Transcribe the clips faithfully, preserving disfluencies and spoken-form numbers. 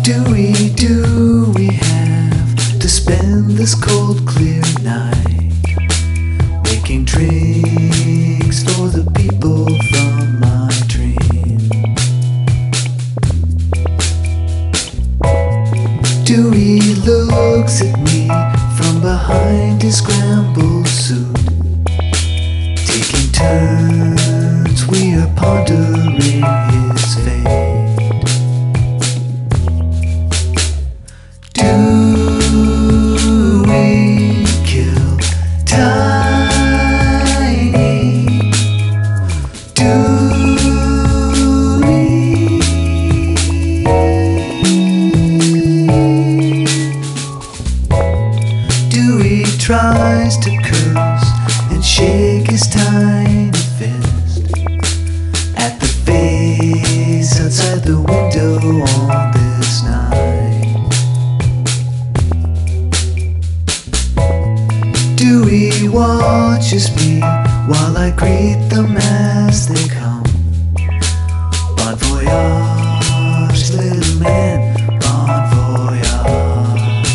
Do we, do we have to spend this cold, clear night making drinks for the people from my dream? Dewey looks at me from behind his scrambled suit. Taking turns, we are pondering his fate. Do we kill Tiny? Do we? Dewey tries to curse and shake his tiny fist at the face outside the window on this night. Dewey watches me while I greet them as they come. Bon voyage, little man, bon voyage.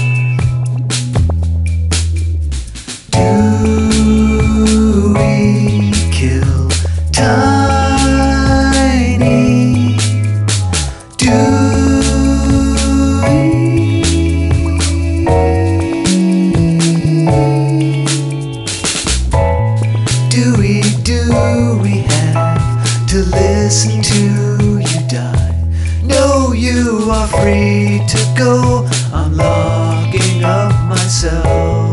Do we kill Tiny? Do we? Do we, do we have to listen to you die? No, you are free to go. I'm logging up myself.